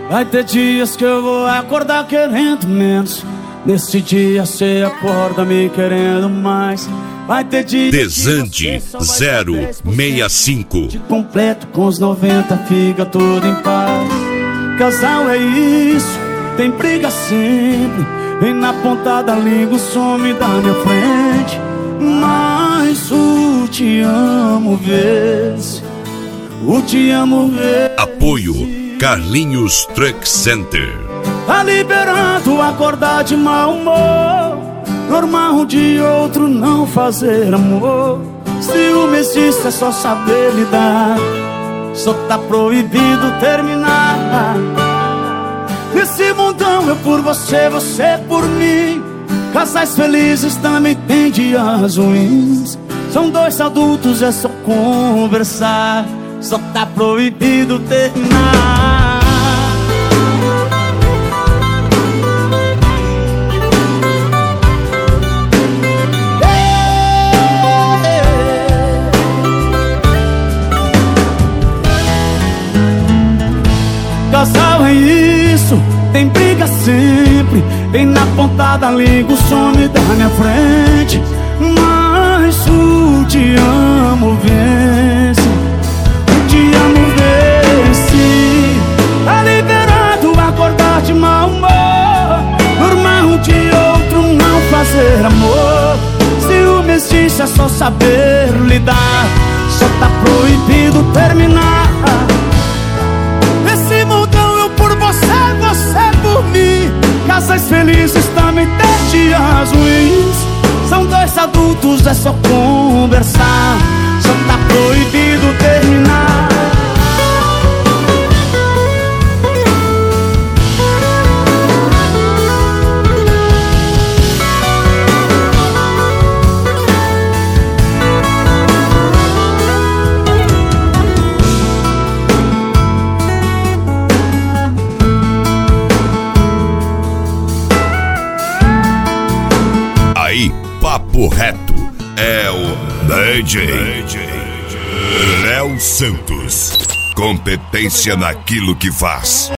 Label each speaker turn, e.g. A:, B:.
A: Vai ter dias que eu vou acordar querendo menos. Nesse dia cê acorda me querendo mais. Vai ter dias
B: Desande 065.
A: de completo com os 90, fica tudo em paz. Casal é isso, tem briga sempre. Vem na ponta da língua, some da minha frente. Mas o te amo vê-se, o te amo vê-se.
B: Apoio Carlinhos Truck Center.
A: Tá liberado acordar de mau humor, normal um de outro não fazer amor. Ciúme existe, é só saber lidar. Só tá proibido terminar. Nesse mundão eu por você, você por mim. Casais felizes também tem dias ruins. São dois adultos, é só conversar. Só tá proibido terminar. Casal é isso, tem briga sempre. Vem na ponta da língua, some da minha frente. Mas o te amo vence, o te amo vence. Tá liberado acordar de mau humor, normal um de outro não fazer amor. Ciúme existe, é só saber lidar. Só tá proibido terminar. Nesse mundão eu por você, você por mim. Casais felizes também tem dias ruins. São dois adultos, é só conversar. Só tá proibido terminar.
B: Aí, papo reto, é o DJ Léo Santos. Competência naquilo que faz.